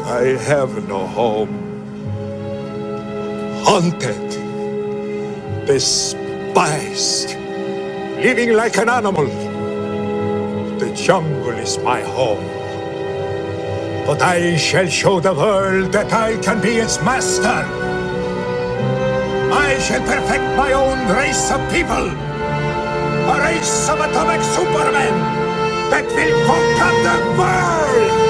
I have no home. Haunted, despised, living like an animal. The jungle is my home. But I shall show the world that I can be its master. I shall perfect my own race of people. A race of atomic supermen that will conquer the world!